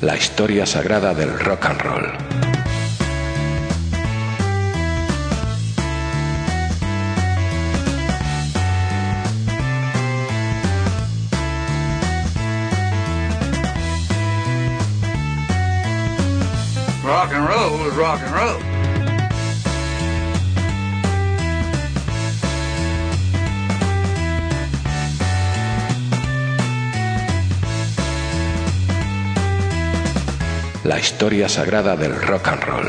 La historia sagrada del rock and roll. Rock and roll is rock and roll. La historia sagrada del rock and roll.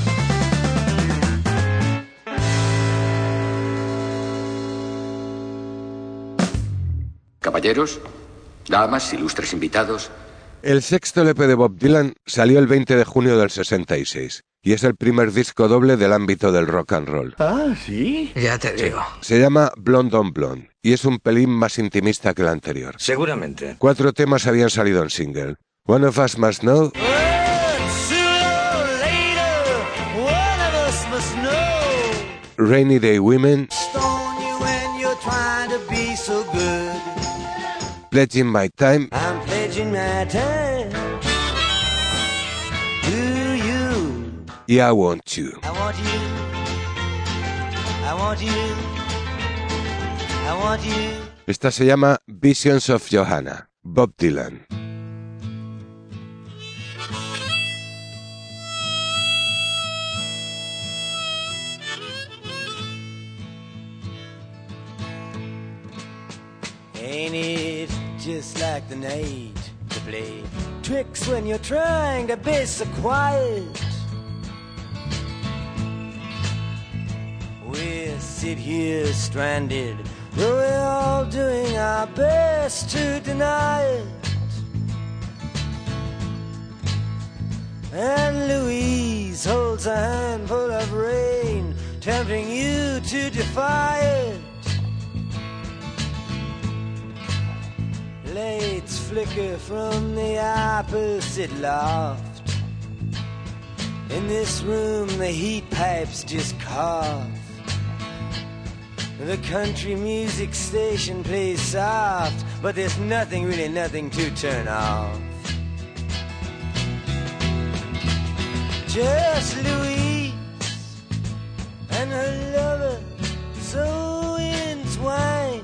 Caballeros, damas, ilustres invitados. El sexto LP de Bob Dylan salió el 20 de junio del 66 y es el primer disco doble del ámbito del rock and roll. Ah, ¿sí? Ya te digo. Se llama Blonde on Blonde y es un pelín más intimista que el anterior. Seguramente. 4 temas habían salido en single. One of Us Must Know, Rainy Day Women, Pledging My Time, I'm pledging my time to you. y I Want You. I want you. I want you. I want you. Esta se llama Visions of Johanna, Bob Dylan. Ain't it just like the night to play tricks when you're trying to be so quiet? We sit here stranded, though we're all doing our best to deny it. And Louise holds a handful of rain, tempting you to defy it. Lights flicker from the opposite loft. In this room the heat pipes just cough. The country music station plays soft, but there's nothing, really nothing to turn off. Just Louise and her lover so entwined.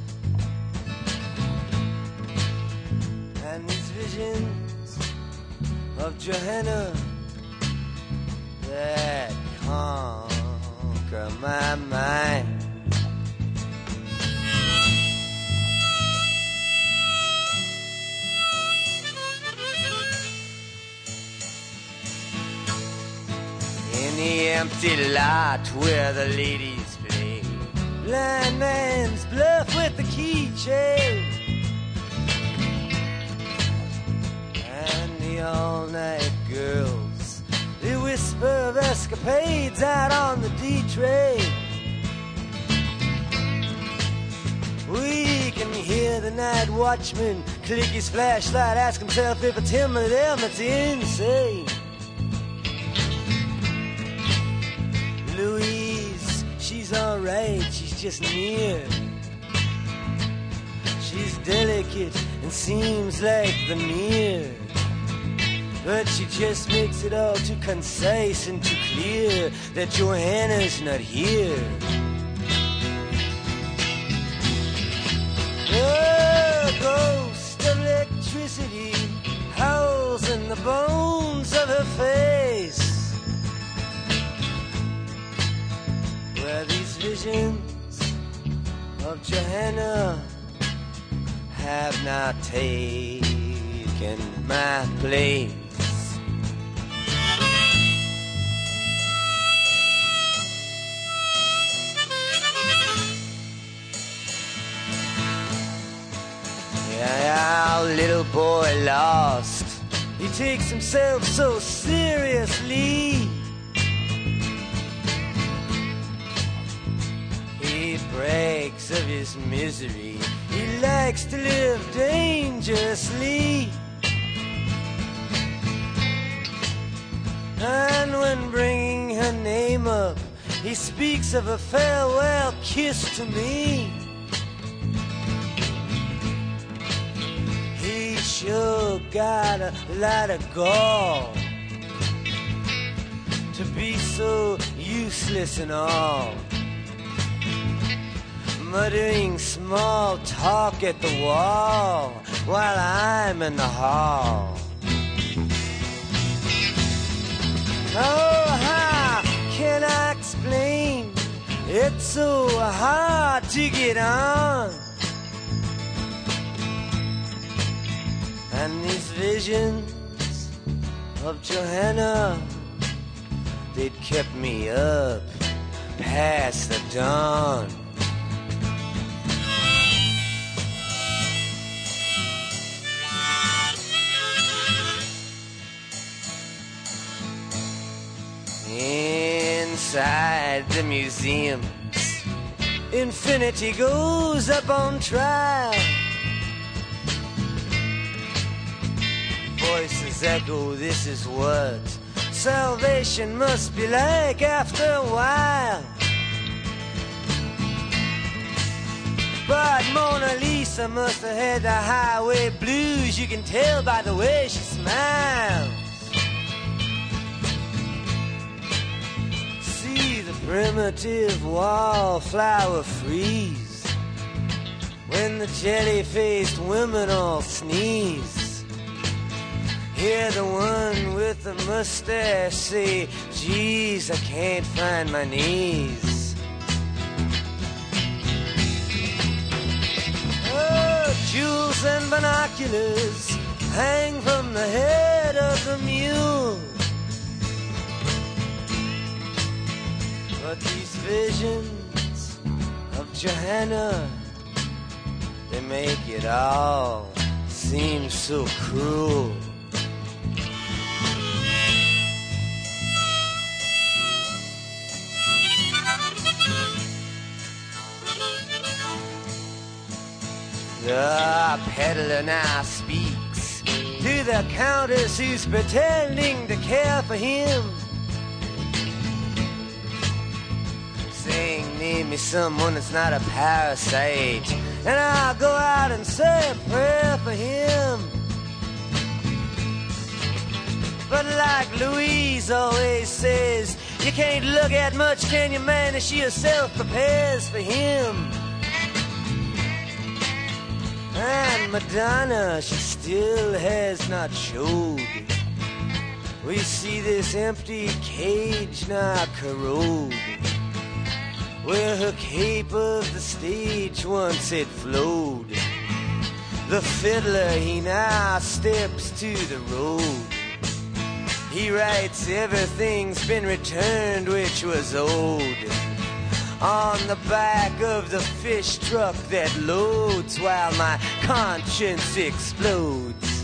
And these visions of Johanna that conquer my mind. In the empty lot where the ladies play blind man's bluff with the keychain. All-night girls, they whisper of escapades out on the D-train. We can hear the night watchman click his flashlight, ask himself if it's him or them that's insane. Louise, she's alright, she's just near. She's delicate and seems like the mirror, but she just makes it all too concise and too clear that Johanna's not here. The ghost of electricity howls in the bones of her face, where these visions of Johanna have not taken my place. Our little boy lost, he takes himself so seriously. He brags of his misery, he likes to live dangerously. And when bringing her name up, he speaks of a farewell kiss to me. sure got a lot of gall to be so useless and all, muttering small talk at the wall while I'm in the hall. Oh, how can I explain? It's so hard to get on. And these visions of Johanna, they'd kept me up past the dawn. Inside the museums, infinity goes up on trial. Voices echo, this is what salvation must be like after a while. But Mona Lisa must have had the highway blues. You can tell by the way she smiles. See the primitive wallflower freeze when the jelly-faced women all sneeze. Hear the one with the mustache say, geez, I can't find my knees. Oh, jewels and binoculars hang from the head of the mule. But these visions of Johanna, they make it all seem so cruel. The peddler now speaks to the countess who's pretending to care for him, saying, name me someone that's not a parasite, and I'll go out and say a prayer for him. But like Louise always says, you can't look at much, can you, man, as she herself prepares for him. And Madonna, she still has not showed. We see this empty cage now corrode, where her cape of the stage once it flowed. The fiddler, he now steps to the road. He writes everything's been returned which was owed on the back of the fish truck that loads while my conscience explodes.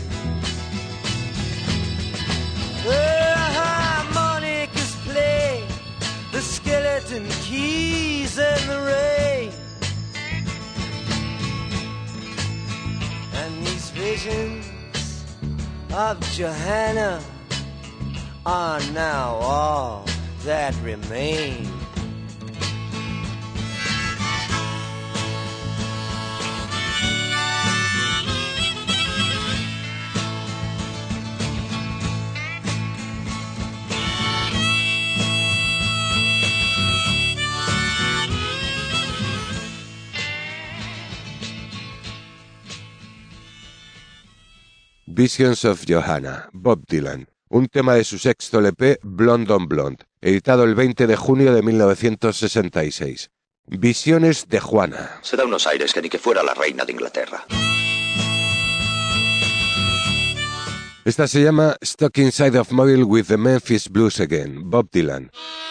The harmonicas play, the skeleton keys and the rain, and these visions of Johanna are now all that remain. Visions of Johanna, Bob Dylan, un tema de su sexto LP Blonde on Blonde, editado el 20 de junio de 1966. Visiones de Juana. Se da unos aires que ni que fuera la reina de Inglaterra. Esta se llama Stuck Inside of Mobile with the Memphis Blues Again, Bob Dylan.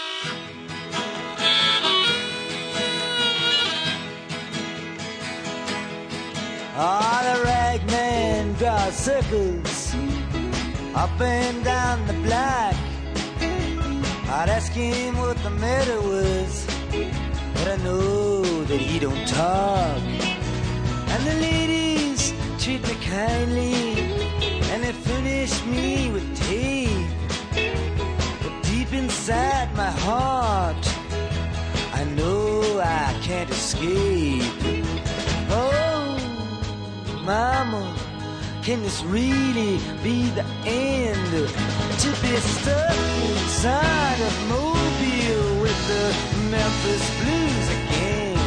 Ah, the ragman draws circles up and down the block. I'd ask him what the matter was, but I know that he don't talk. And the ladies treat me kindly, and they furnish me with tape. But deep inside my heart, I know I can't escape. Oh, Mama, can this really be the end? To be stuck inside of Mobile with the Memphis Blues again.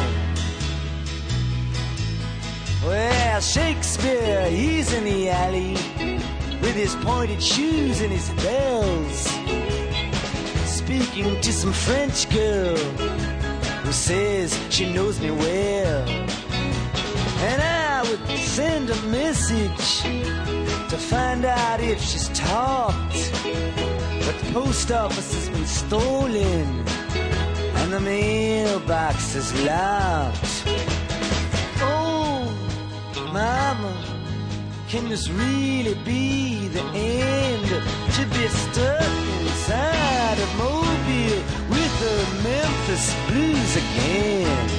Well, Shakespeare, he's in the alley with his pointed shoes and his bells, speaking to some French girl who says she knows me well. And I would send a message to find out if she's talked, but the post office has been stolen and the mailbox is locked. Oh, Mama, can this really be the end? To be stuck inside of Mobile with the Memphis Blues again.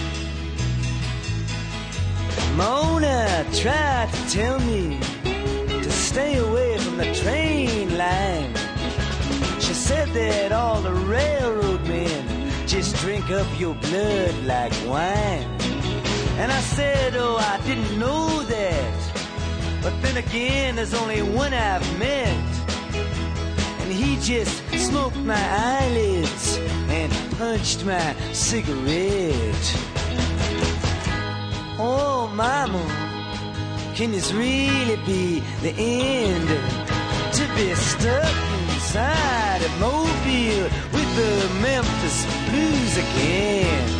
Mona tried to tell me to stay away from the train line. She said that all the railroad men just drink up your blood like wine. And I said, oh, I didn't know that. But then again, there's only one I've met, and he just smoked my eyelids and punched my cigarette. Oh, Mama, can this really be the end? To be stuck inside of Mobile with the Memphis Blues again.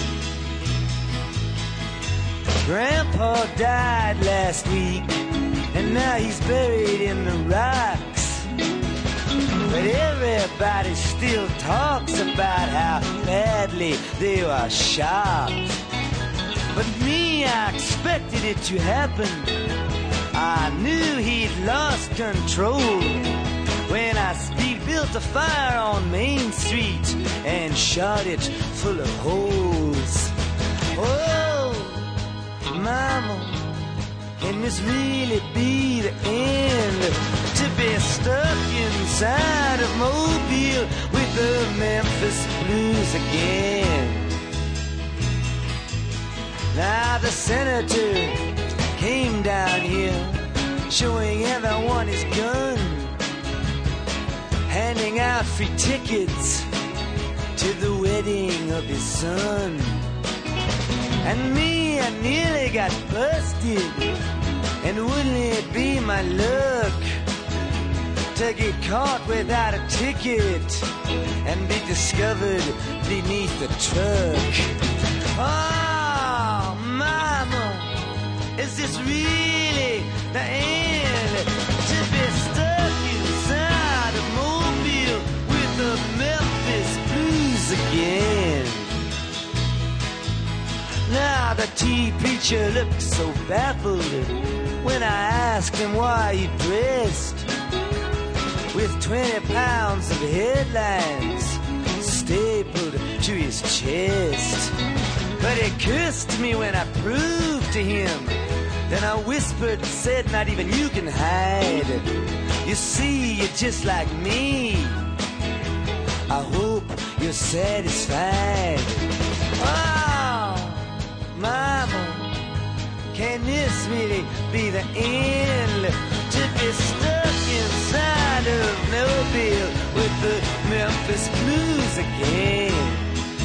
Grandpa died last week, and now he's buried in the rocks. But everybody still talks about how badly they were shot. But me, I expected it to happen. I knew he'd lost control when he built a fire on Main Street and shot it full of holes. Oh, Mama, can this really be the end? To be stuck inside of Mobile with the Memphis Blues again. Now the senator came down here, showing everyone his gun, handing out free tickets to the wedding of his son. And me, I nearly got busted, and wouldn't it be my luck to get caught without a ticket and be discovered beneath the truck. Oh, Mama, is this really the end? To be stuck inside of Mobile with the Memphis Blues again. Now the tea preacher looked so baffled when I asked him why he dressed with 20 pounds of headlines stapled to his chest. But he cursed me when I proved to him. Then I whispered and said, not even you can hide. You see, you're just like me. I hope you're satisfied. Oh, Mama, can this really be the end? To be stuck inside of Mobile with the Memphis Blues again.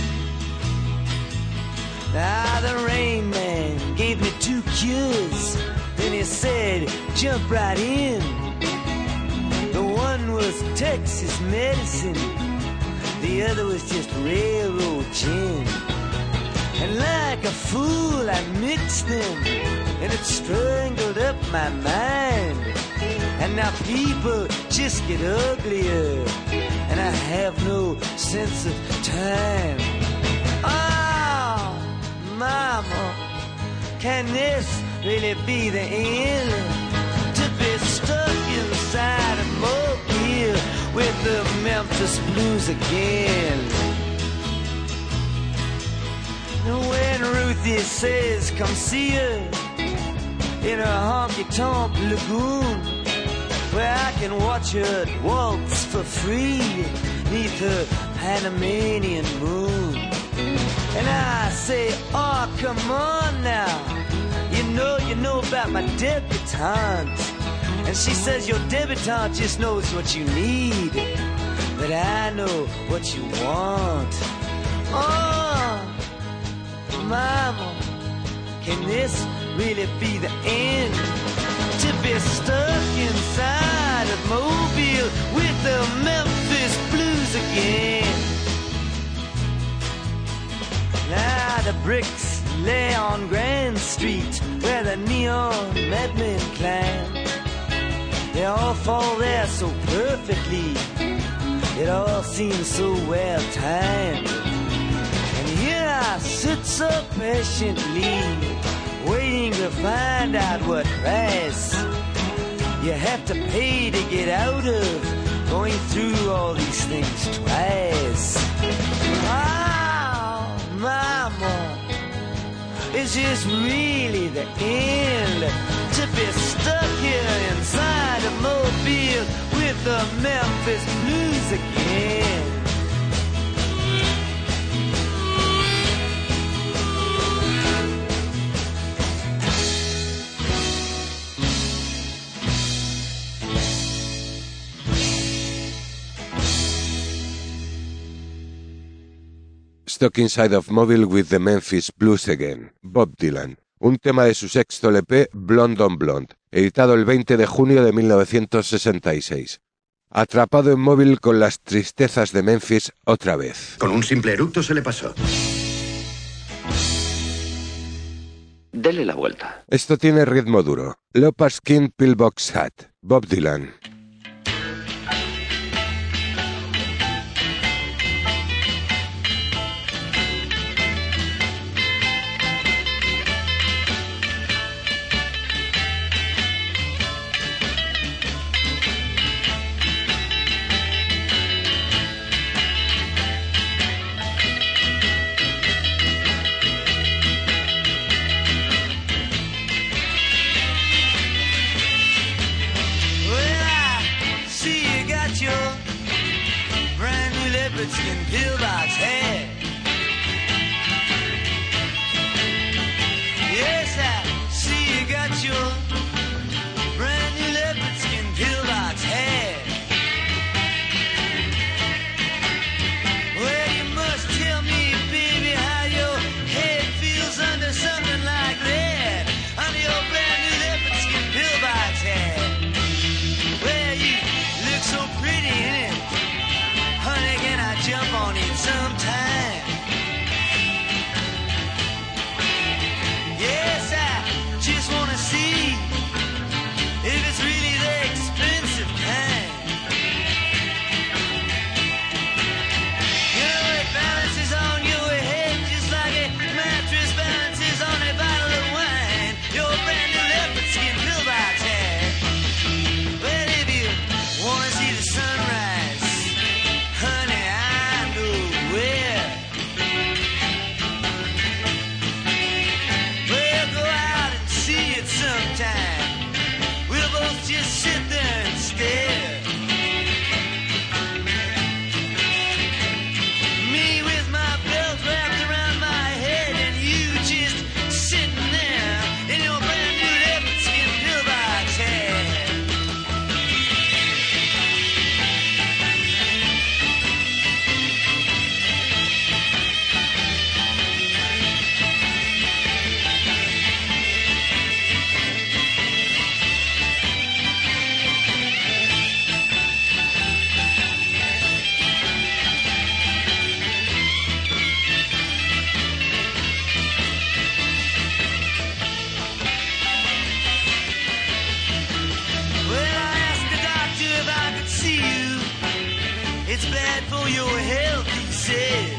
Now the Rain Man gave me 2 cures. Then he said, jump right in. The one was Texas medicine, the other was just railroad gin. And like a fool I mixed them, and it strangled up my mind. And now people just get uglier, and I have no sense of time. Oh, Mama, can this really be the end? To be stuck inside a Mobile with the Memphis Blues again. When Ruthie says come see her in her honky-tonk lagoon, where I can watch her waltz for free neath her Panamanian moon. And I say, oh, come on now, you you know about my debutante. And she says your debutante just knows what you need, but I know what you want. Oh, mama, can this really be the end? To be stuck inside of Mobile with the Memphis Blues again. Now the bricks lay on Grand Street where the neon madmen climb. They all fall there so perfectly. It all seems so well timed. And here I sit so patiently, waiting to find out what price you have to pay to get out of going through all these things twice. Oh, mama, is this really the end? To be stuck here inside of Mobile with the Memphis Blues again. Stuck Inside of Mobile with the Memphis Blues Again, Bob Dylan, un tema de su sexto LP Blonde on Blonde, editado el 20 de junio de 1966. Atrapado en Mobile con las tristezas de Memphis otra vez. Con un simple eructo se le pasó. Dele la vuelta. Esto tiene ritmo duro. Leopard Skin Pillbox Hat, Bob Dylan. Skin pillbox hat. Yes, I see you got your brand new leopard skin pillbox hat. Well, you must tell me, baby, how your head feels under something like that, under your brand new leopard skin pillbox hat. Well, you look so pretty in it. Honey, can I jump on it sometime? Yes, I just wanna see if it's really the expensive kind. You know, it balances on your head just like a mattress balances on a bottle of wine. Your brand new leopard skin pillbox hat. Well, if you wanna see the sunrise, honey, I know where. Well, go out and see it sometime. We'll both just sit there and stare. Me with my belt wrapped around my head, and you just sitting there in your brand new leopard skin pillbox hat. It's bad for your health, he said.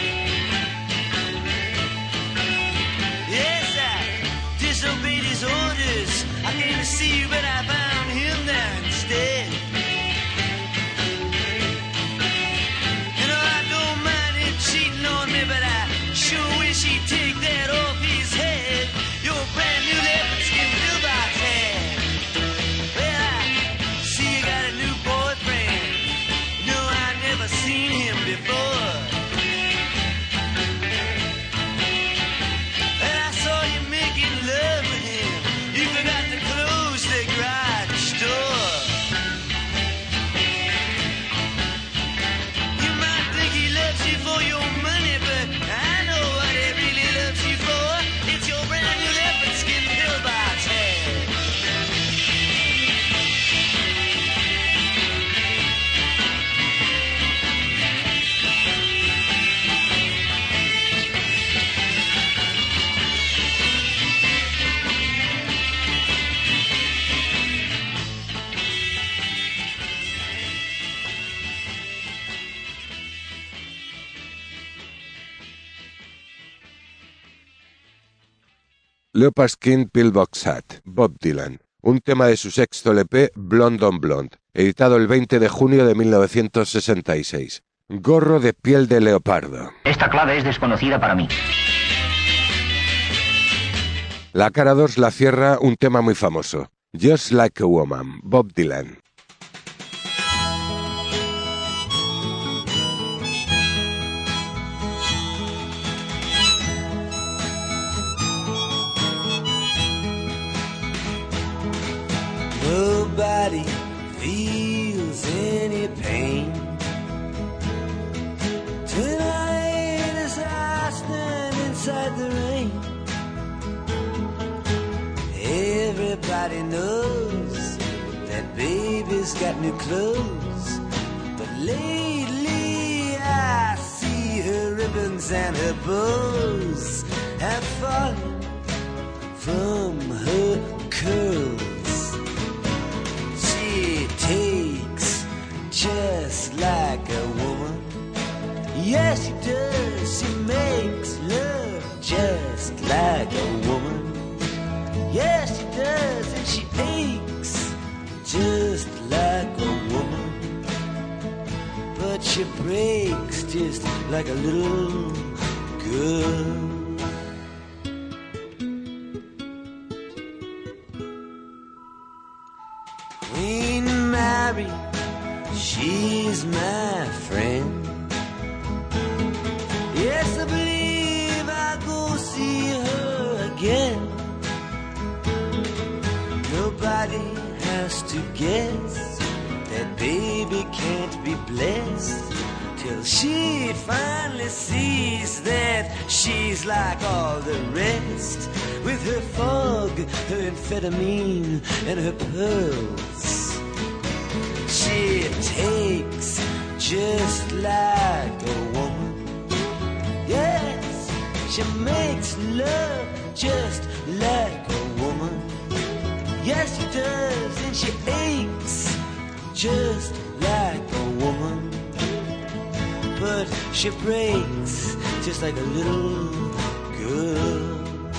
Yes, I disobeyed his orders. I came to see you, but I found him there instead. You know, I don't mind him cheating on me, but I sure wish he'd take that off his head. Your brand new leopard skin pillbox hat. Well, I see you got a new boyfriend. No, I never seen him before. And I saw you making love with him. Leopard Skin Pillbox Hat, Bob Dylan, un tema de su sexto LP Blonde on Blonde, editado el 20 de junio de 1966. Gorro de piel de leopardo. Esta clave es desconocida para mí. La cara 2 la cierra un tema muy famoso, Just Like a Woman, Bob Dylan. Nobody feels any pain tonight as I stand inside the rain. Everybody knows that baby's got new clothes, but lately I see her ribbons and her bows have fallen from her curls. She takes just like a woman. Yes, she does. She makes love just like a woman. Yes, she does. And she aches just like a woman. But she breaks just like a little girl. Queen Mary, she's my friend. Yes, I believe I'll go see her again. Nobody has to guess that baby can't be blessed till she finally sees that she's like all the rest, with her fog, her amphetamine, and her pearls. She takes just like a woman. Yes, she makes love just like a woman. Yes, she does, and she aches just like a woman. But she breaks just like a little girl.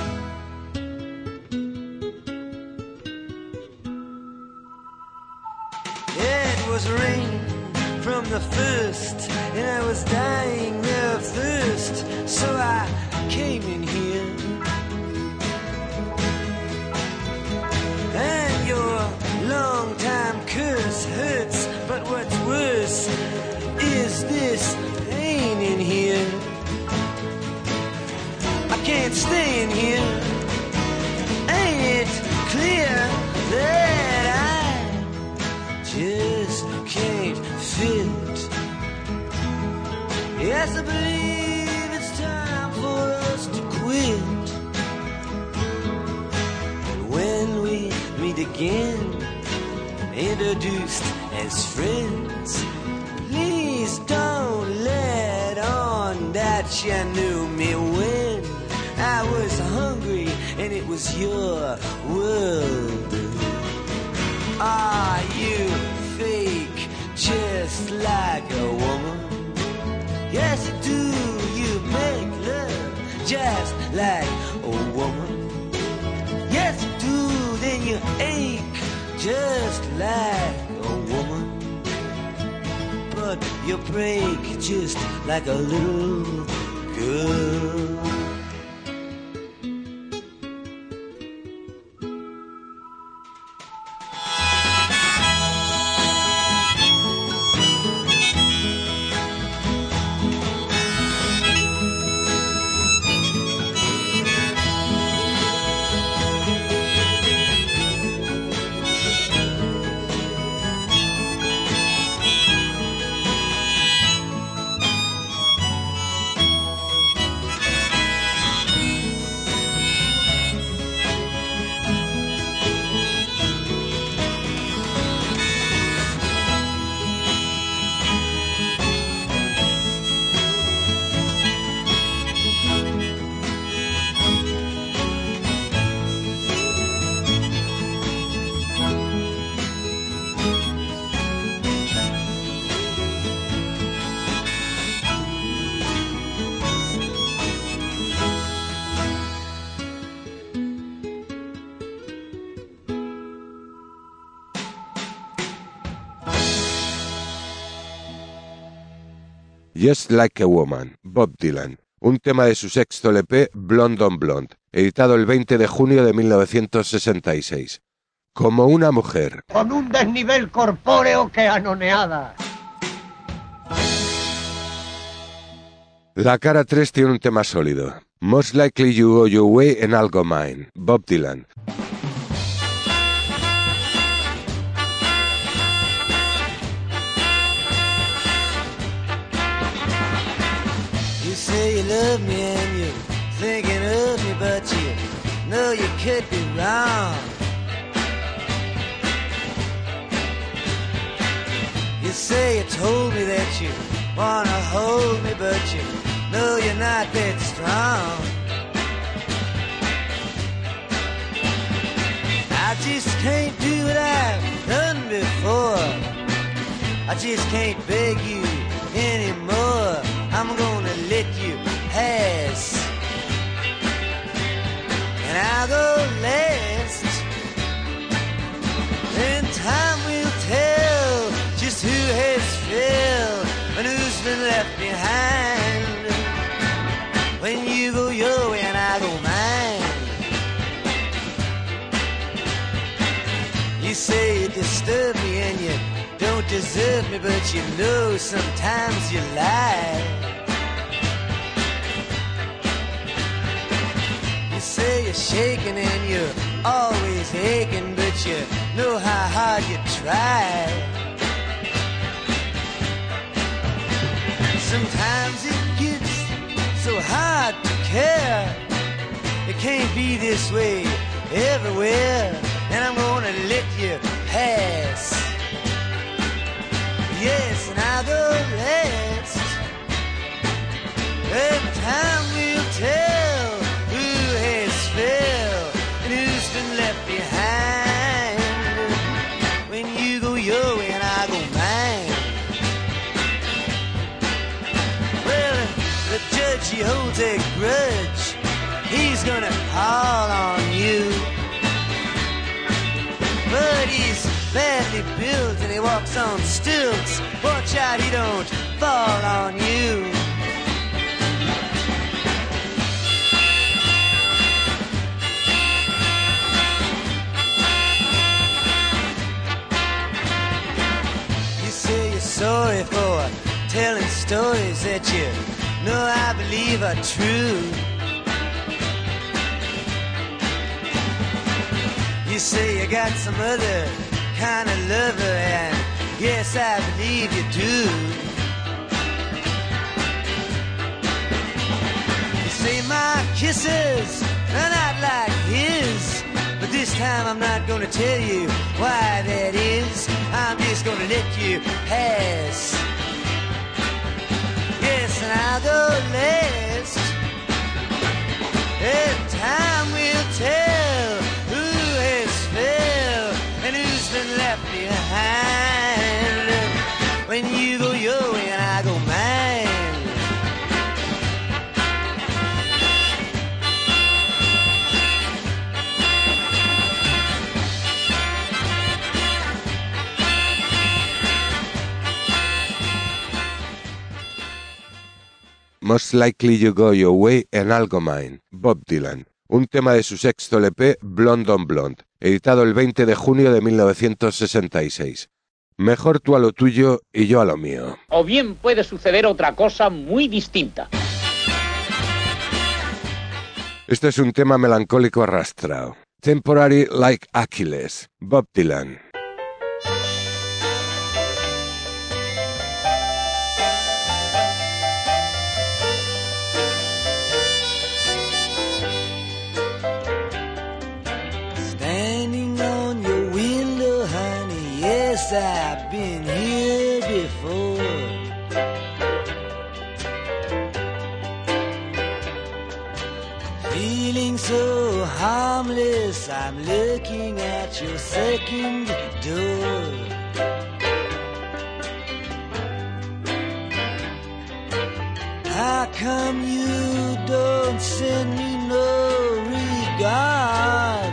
It was rain from the first, and I was dying of thirst, so I came in here. And your long-time curse hurts, but what's worse is this pain in here. I can't stay in here. Ain't it clear that I just can't fit? Yes, I believe it's time for us to quit. And when we meet again, introduced as friends, please don't let on that you knew me when I was hungry and it was your world. Are you fake just like a woman? Yes, you do. You make love just like a woman. Yes, you do. Then you ache just like a woman. But you break just like a little girl. Just Like a Woman, Bob Dylan, un tema de su sexto LP Blonde on Blonde, editado el 20 de junio de 1966. Como una mujer. Con un desnivel corpóreo que anoneada. La cara 3 tiene un tema sólido. Most Likely You Go Your Way and I'll Go Mine, Bob Dylan. You say you love me and you're thinking of me, but you know you could be wrong. You say you told me that you wanna hold me, but you know you're not that strong. I just can't do what I've done before. I just can't beg you anymore. I'm gonna let you pass, and I'll go last. Then time will tell just who has failed and who's been left behind. When you go your way and I go mine. You say you disturb me and you don't deserve me, but you know sometimes you lie. You say you're shaking and you're always aching, but you know how hard you try. Sometimes it gets so hard to care. It can't be this way everywhere, and I'm gonna let you pass. Yes, and I'll go last. And time will tell who has failed and who's been left behind. When you go your way and I go mine. Well, the judge, he holds a grudge. He's gonna call on you. But he's badly built and he walks on stilts. Watch out he don't fall on you. You say you're sorry for telling stories that you know I believe are true. You say you got some other kind of lover, and yes, I believe you do. You say my kisses are not like his, but this time I'm not gonna tell you why that is. I'm just gonna let you pass. Yes, and I'll go last. And time will tell and who's been left behind. When you go your way and I go mine. Most Likely You Go Your Way and I'll Go Mine, Bob Dylan, un tema de su sexto LP Blonde on Blonde, editado el 20 de junio de 1966. Mejor tú a lo tuyo y yo a lo mío. O bien puede suceder otra cosa muy distinta. Este es un tema melancólico arrastrado. Temporary Like Achilles, Bob Dylan. I've been here before. Feeling so harmless, I'm looking at your second door. How come you don't send me no regards?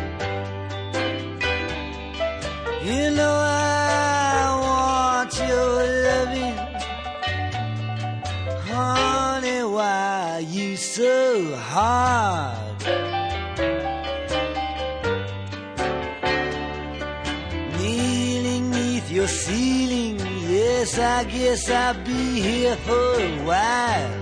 You know I want your hard. Kneeling neath your ceiling, yes, I guess I'll be here for a while.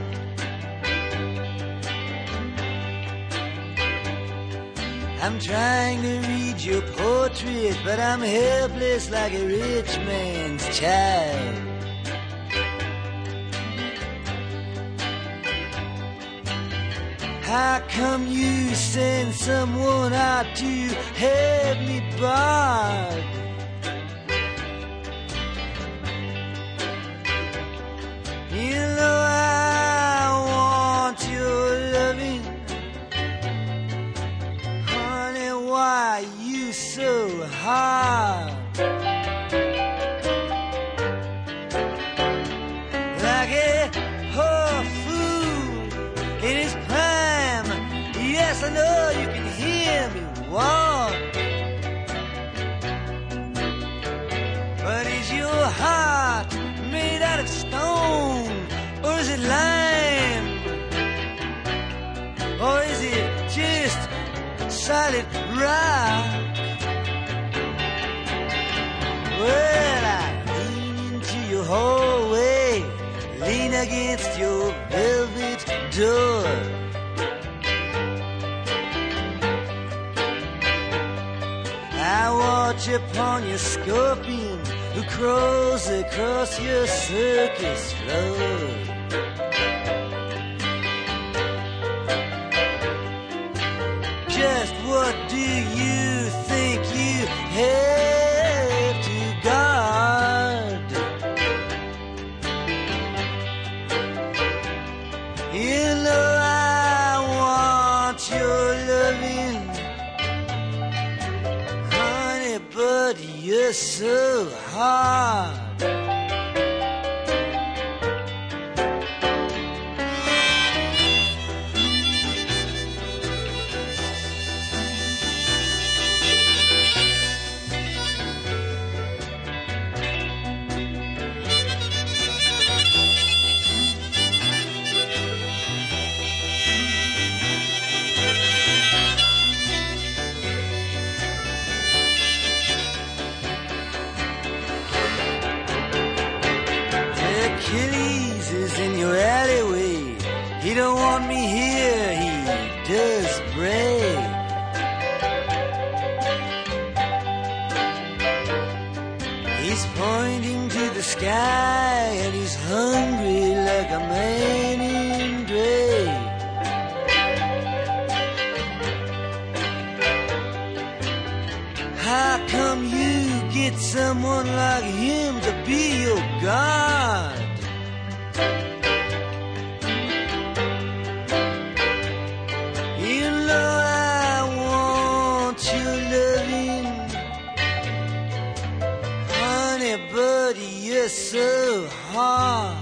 I'm trying to read your portrait, but I'm helpless like a rich man's child. How come you send someone out to have me barred? You know I want your loving. Honey, why you so hard? Like a whole fool in his prime. Yes, I know you can hear me walk. But is your heart made out of stone, or is it lime, or is it just solid rock? Well, I lean into your hallway, lean against your velvet door. I watch upon your scorpion who crawls across your circus floor. Just what do you think you have to guard? You know I want your loving, honey, but you're so hard. Achilles is in your alleyway. He don't want me here, he does brag. He's pointing to the sky and he's hungry like a man in drag. How come you get someone like him to be your God? You know I want your loving, honey, but you're so hard.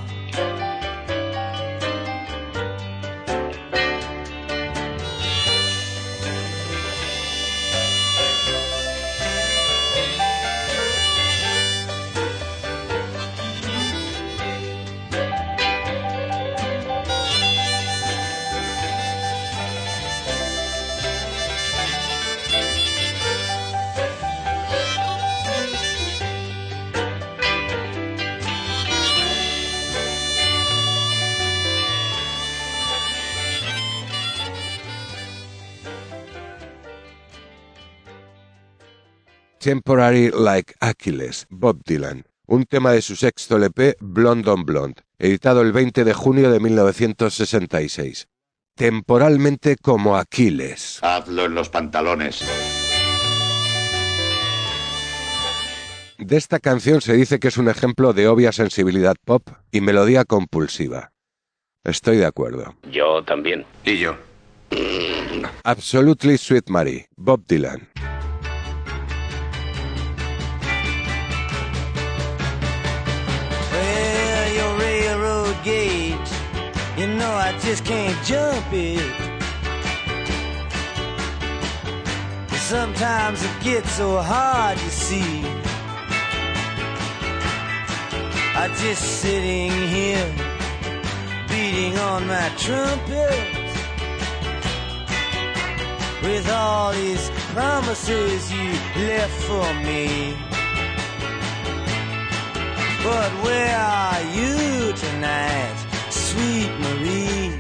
Temporary Like Achilles, Bob Dylan, un tema de su sexto LP Blonde on Blonde, editado el 20 de junio de 1966. Temporalmente como Aquiles. Hazlo en los pantalones. De esta canción se dice que es un ejemplo de obvia sensibilidad pop y melodía compulsiva. Estoy de acuerdo. Yo también. Y yo. Absolutely Sweet Mary, Bob Dylan. Well, your railroad gate, you know I just can't jump it. Sometimes it gets so hard to see. I'm just sitting here, beating on my trumpet, with all these promises you left for me. But where are you tonight, sweet Marie?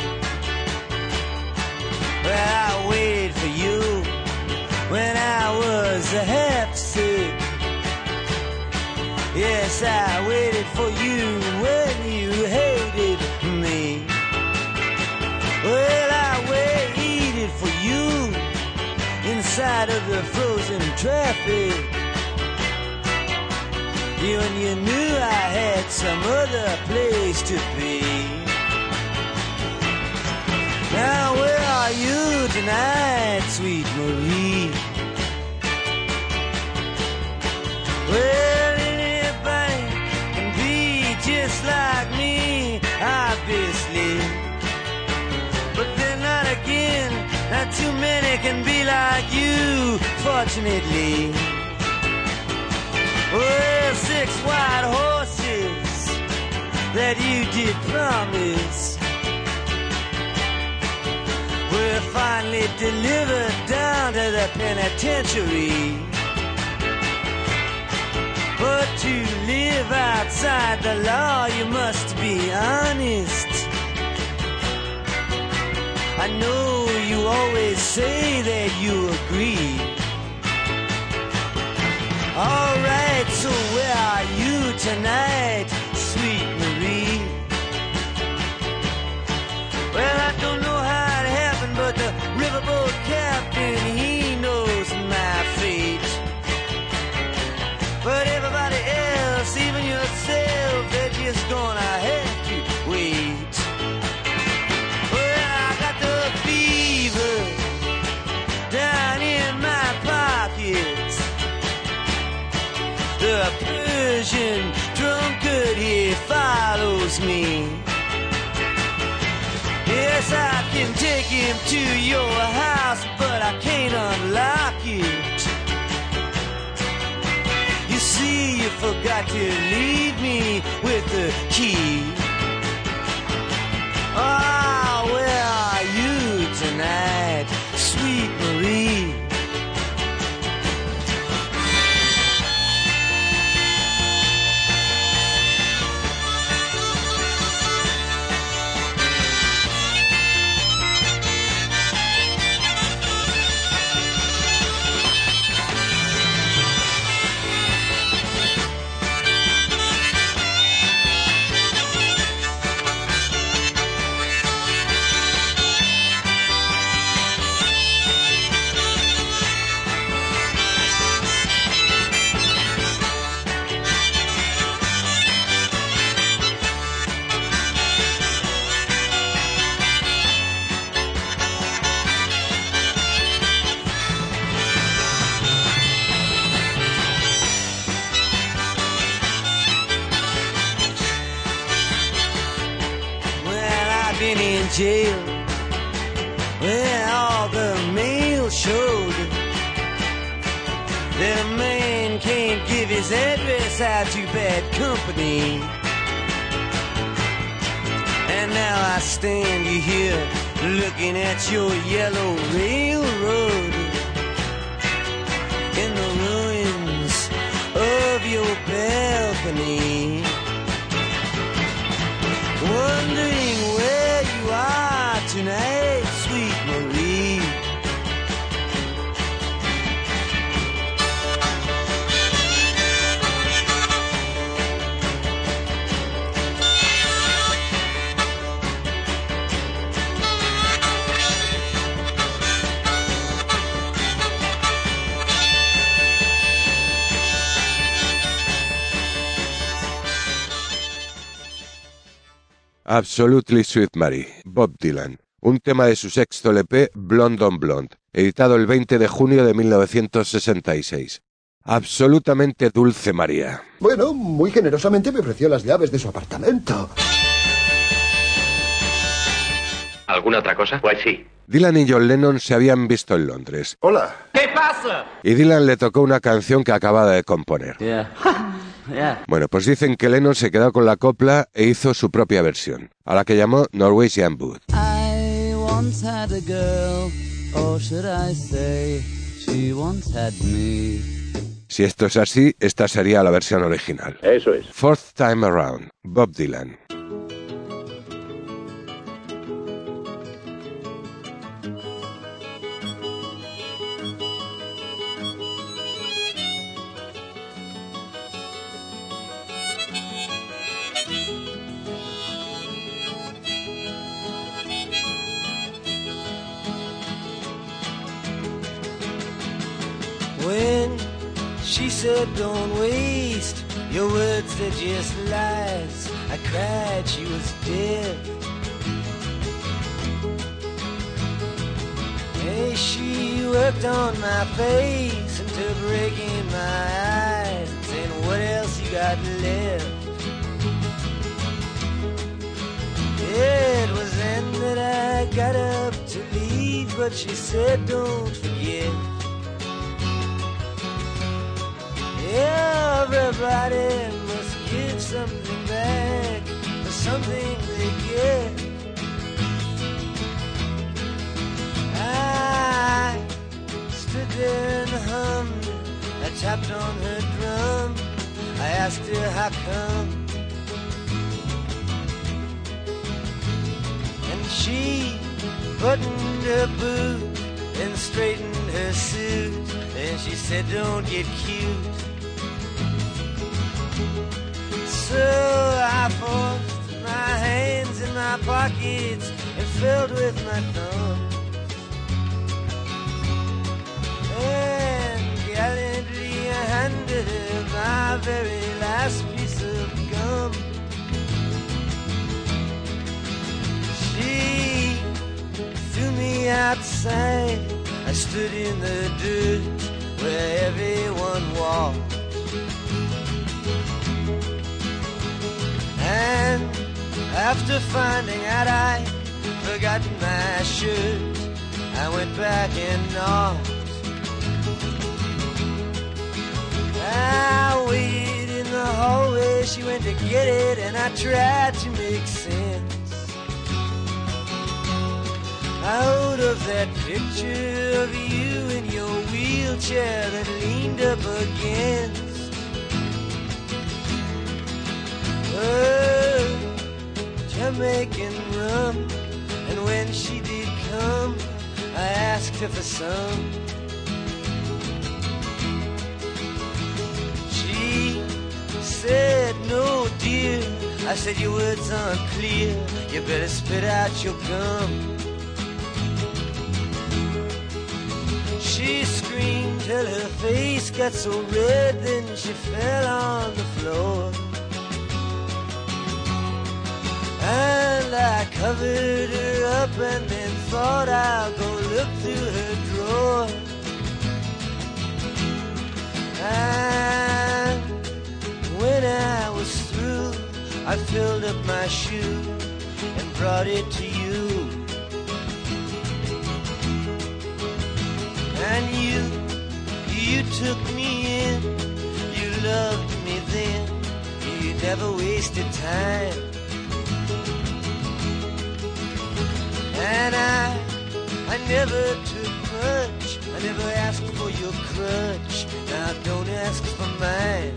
Well, I waited for you when I was half sick. Yes, I waited for you when you hated me. Well, I waited for you inside of the frozen traffic. You and you knew I had some other place to be. Now where are you tonight, sweet Marie? Well, anybody can be just like me, obviously. But then not again, not too many can be like you, fortunately. Well, 6 white horses that you did promise were finally delivered down to the penitentiary. But to live outside the law, you must be honest. I know you always say that you agree. All right, so where are you tonight, sweet Marie? Well, I don't know how it happened, but the riverboat captain, he knows my fate. But everybody else, even yourself, they're just gonna have to wait. Well, I got the fever down in my pockets. The Persian drunkard, he follows me. Yes, I can take him to your house, but I can't unlock it. You see, you forgot to leave me with the key. Ah, where are you tonight, sweet Marie? Jail, where all the mail showed that a man can't give his address out to bad company. And now I stand you here looking at your yellow railroad in the ruins of your balcony, wondering where you are tonight, sweet Marie. Absolutely Sweet Mary, Bob Dylan, un tema de su sexto LP Blonde on Blonde, editado el 20 de junio de 1966. Absolutamente dulce María. Bueno, muy generosamente me ofreció las llaves de su apartamento. ¿Alguna otra cosa? Pues sí. Dylan y John Lennon se habían visto en Londres. Hola. ¿Qué pasa? Y Dylan le tocó una canción que acababa de componer. Bueno, pues dicen que Lennon se quedó con la copla e hizo su propia versión, a la que llamó Norwegian Wood. I once had a girl Or should I say, she once had me. Si esto es así, esta sería la versión original. Eso es. Fourth Time Around, Bob Dylan. When she said don't waste your words, they're just lies, I cried she was dead. Hey, she worked on my face until breaking my eyes and saying, what else you got left? It was then that I got up to leave, but she said don't forget, everybody must give something back for something they get. I stood there and hummed, I tapped on her drum, I asked her how come, and she buttoned her boot and straightened her suit, and she said don't get cute. So I forced my hands in my pockets and filled with my thumbs, and gallantly handed her my very last piece of gum. She threw me outside, I stood in the dirt where everyone walked, and after finding out I'd forgotten my shirt, I went back and knocked. I waited in the hallway, she went to get it, and I tried to make sense out of that picture of you in your wheelchair that leaned up against Jamaican rum. And when she did come, I asked her for some. She said, no dear. I said, your words aren't clear, you better spit out your gum. She screamed till her face got so red, then she fell on the floor. And I covered her up and then thought I'll go look through her drawer. And when I was through, I filled up my shoe and brought it to you. And you took me in, you loved me then, you never wasted time. And I never took much, I never asked for your crutch, now don't ask for mine.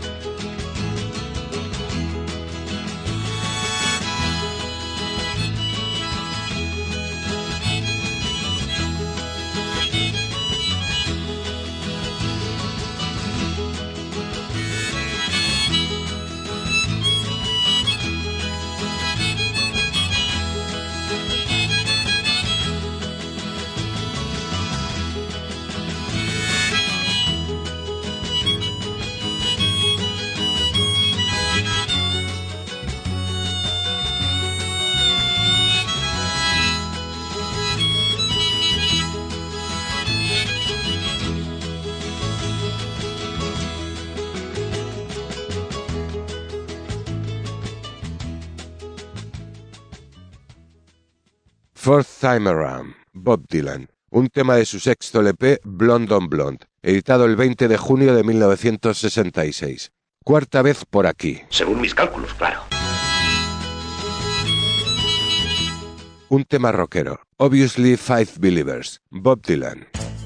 Fourth Time Around, Bob Dylan, un tema de su sexto LP Blonde on Blonde, editado el 20 de junio de 1966. Cuarta vez por aquí. Según mis cálculos, claro. un tema rockero. Obviously Five Believers, Bob Dylan.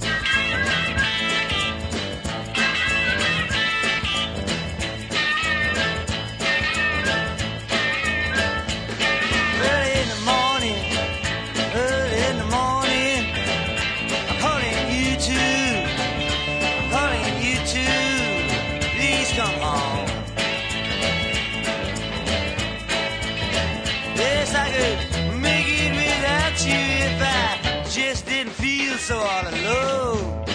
So all alone.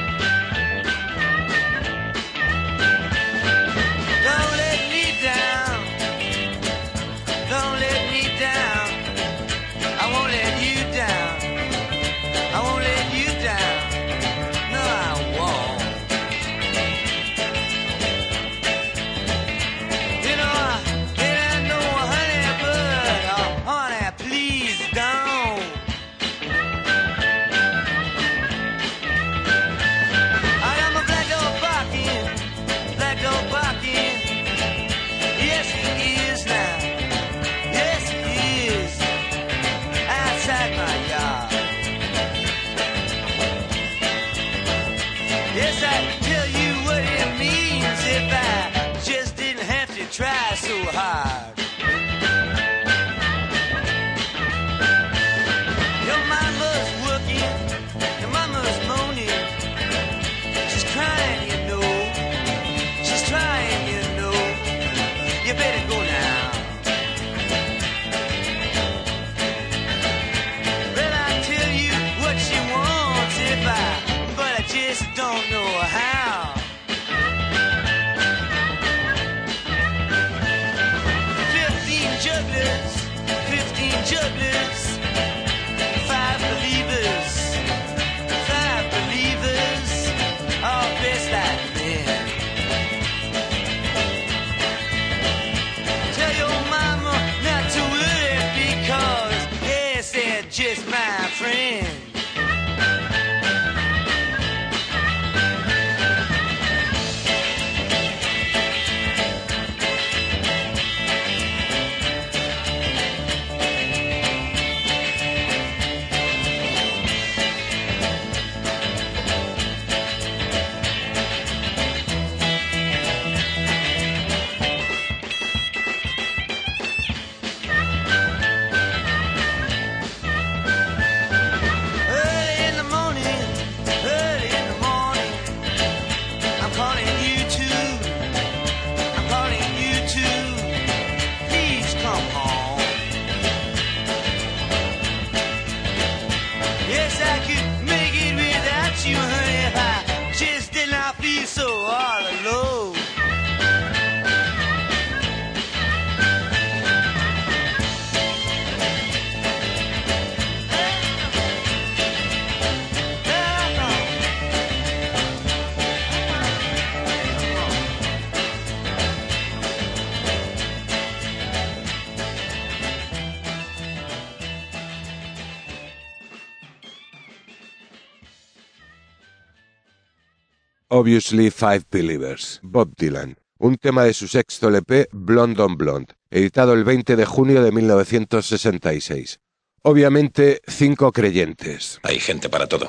Don't let me down. Don't let me down. I won't let you down. I won't let you down. No, I won't. You know, I know, honey, but honey, please don't. Try so hard. Your mama's working, your mama's moaning. She's crying, you know. She's trying, you know. You better go now. Well, I tell you what she wants but I just don't know how. Jugglers, 15 jugglers, 5 believers, all dressed like men. Tell your mama not to worry because, yes, they're just my friends. Obviously Five Believers, Bob Dylan, un tema de su sexto LP Blonde on Blonde, editado el 20 de junio de 1966. Obviamente, 5 creyentes. Hay gente para todo.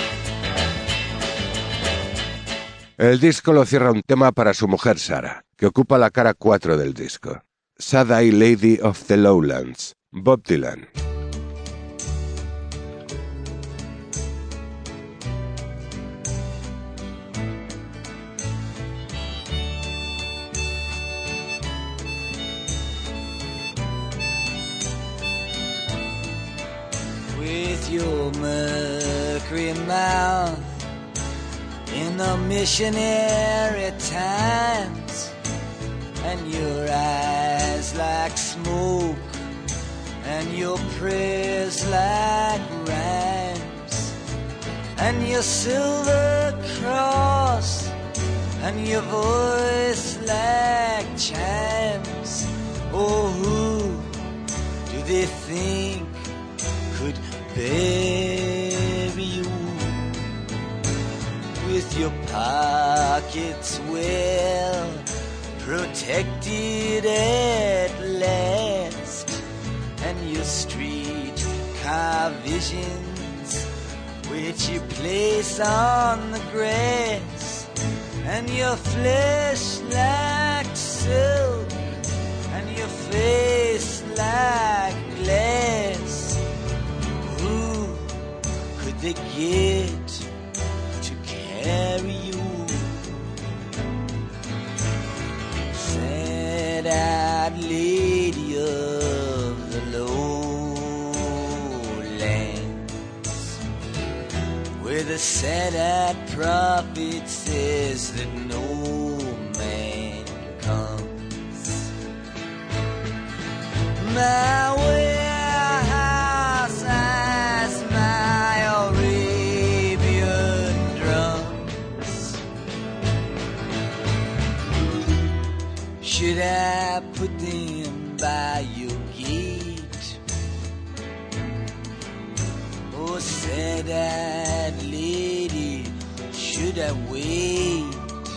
El disco lo cierra un tema para su mujer Sarah, que ocupa la cara 4 del disco. Sad-Eye Lady of the Lowlands, Bob Dylan. With your mercury mouth in the missionary times, and your eyes like smoke, and your prayers like rhymes, and your silver cross, and your voice like chimes. Oh, who do they think could bury you with your pockets well protected at last, and your street high visions which you place on the grass, and your flesh like silk, and your face like glass. Who could they get to carry you? Sad-eyed lady of the lowlands, where the sad-eyed prophet says that no man comes. My warehouse has my Arabian drums. Should I put them by your gate? Oh, sad-eyed lady, should I wait?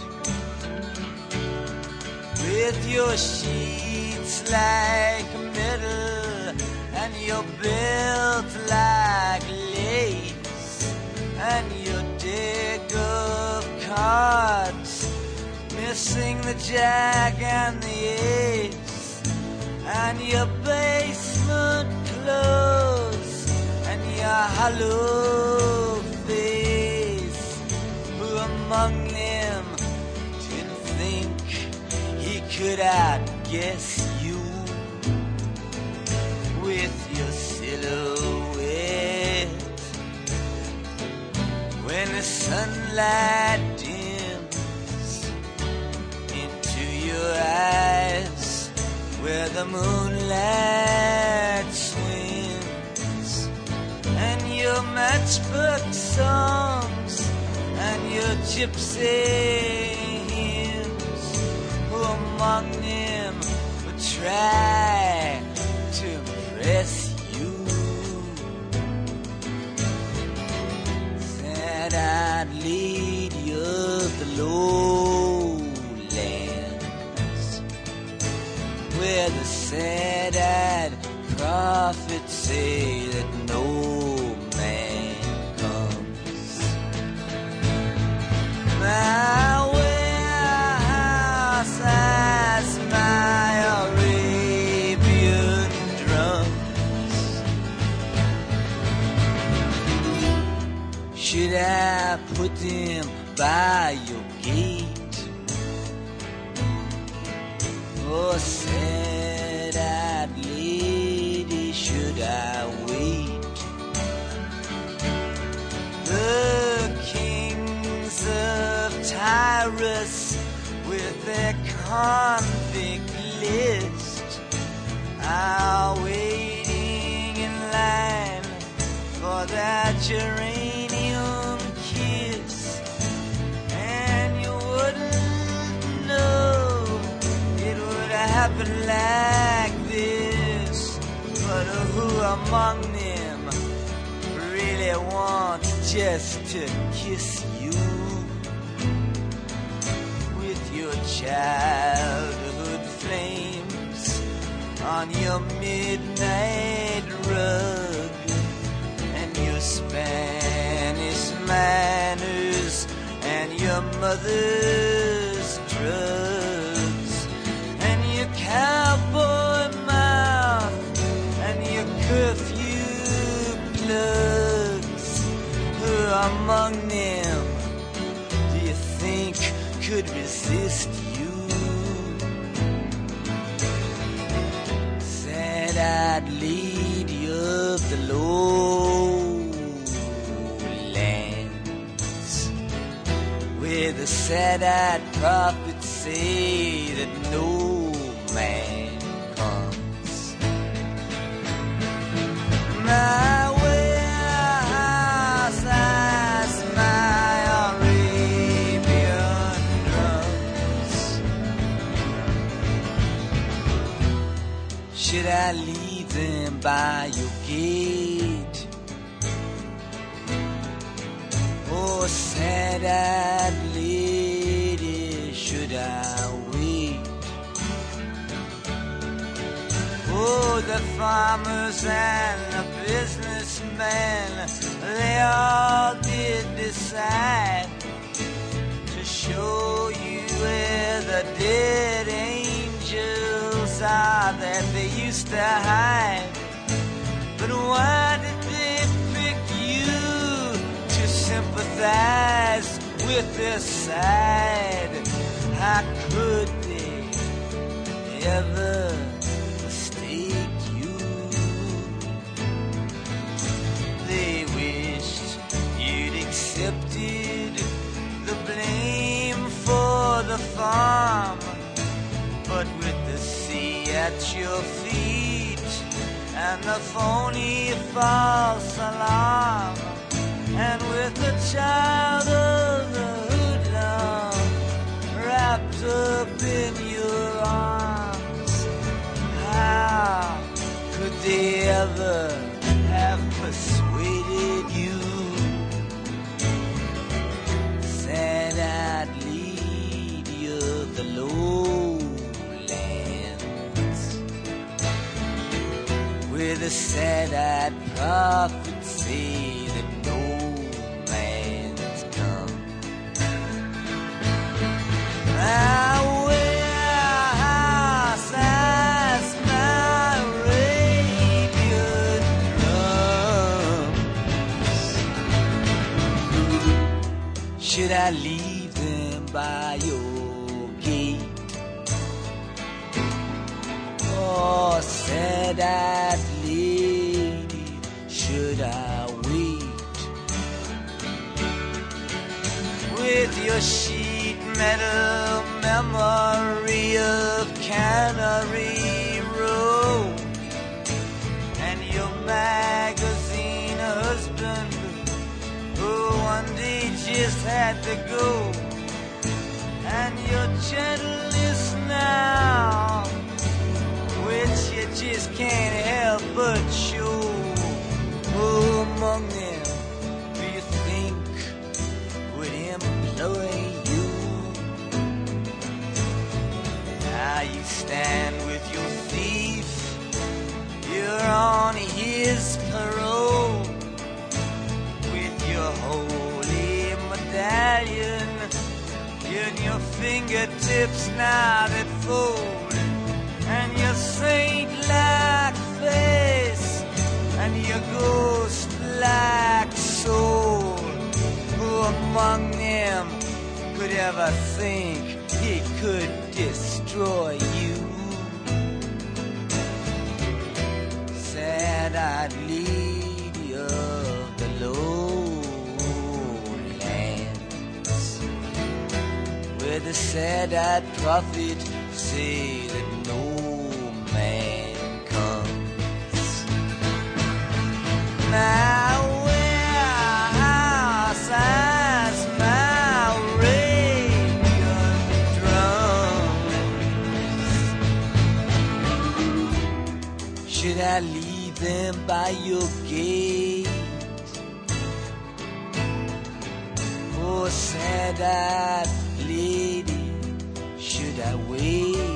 With your sheets like metal and your belt like lace and your deck of cards missing the jack and the ace, and your basement clothes and your hollow face. Who among them didn't think he could outguess you with your silhouette when the sunlight dims into your eyes where the moonlight swims, and your matchbook songs and your gypsy hymns? Who among them would try to impress you? Sad-eyed lady of the lowlands, where the sad-eyed prophets say that no man comes. My warehouse has my Arabian drums. Should I put them by your gate? Oh, sad-eyed lady, should I wait? The kings of Tyrus with their convict list are waiting in line for that geranium kiss, and you wouldn't know it would happen like this. But who among them really wants just to kiss you with your childhood flames on your midnight rug and your Spanish manners and your mother's drugs and your cowboy mouth and your curfew plugs? Who among them do you think could resist you? Sad-eyed lady of the lowlands, where the sad-eyed prophets say that no man comes. My warehouse has my Arabian drums. Should I leave them by your gate? Oh, sad-eyed lady, should I wait? Oh, the farmers and the business man, they all did decide to show you where the dead angels are that they used to hide. But why did they pick you to sympathize with their side? How could they ever mistake you? They wished you'd accepted the blame for the farm, but with the sea at your feet and the phony false alarm, and with the child of the hoodlum wrapped up in your arms, how could they ever have persuaded you? Said I'd lead you the lowlands, where the sad-eyed prophets say that no man's come. I wear house as my Arabian drums. Should I leave them by your gate, or sad-eyed lady, should I wait with your sheet metal memory of Cannery Row and your magazine husband who one day just had to go, and your gentleness now, which you just can't help but show? Who among them do you think would employ you? Now you stand with your thief, you're on his parole, with your holy medallion in your fingertips now that fold, and your saint-like face and your ghost-like soul. Who among them could ever think he could destroy you? Said I'd lead you the lowlands, where the sad-eyed prophet say that no man comes. Now where house as my Arabian drums. Should I leave them by your gate, oh sad-eyed lady, should I wait?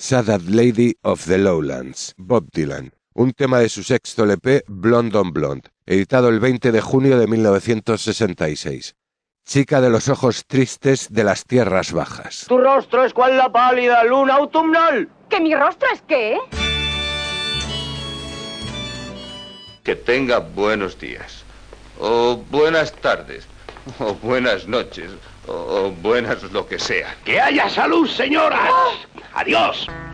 Sad Lady of the Lowlands, Bob Dylan, un tema de su sexto LP Blonde on Blonde, editado el 20 de junio de 1966. Chica de los ojos tristes de las tierras bajas. Tu rostro es cual la pálida luna autumnal. ¿Que mi rostro es qué? Que tenga buenos días, o buenas tardes, o buenas noches, o buenas lo que sea. ¡Que haya salud, señoras! ¡Adiós!